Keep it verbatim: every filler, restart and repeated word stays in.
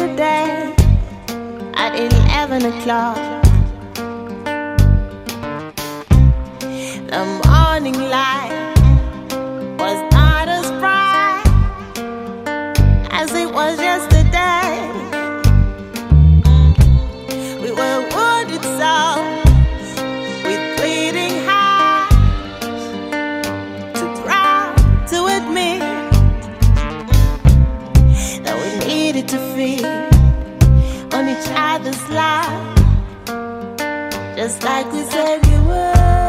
yesterday at eleven o'clock. The morning light was not as bright as it was yesterday. We were wounded souls with bleeding hearts, too proud to admit that we needed to feed on each other's life, just like we said we would.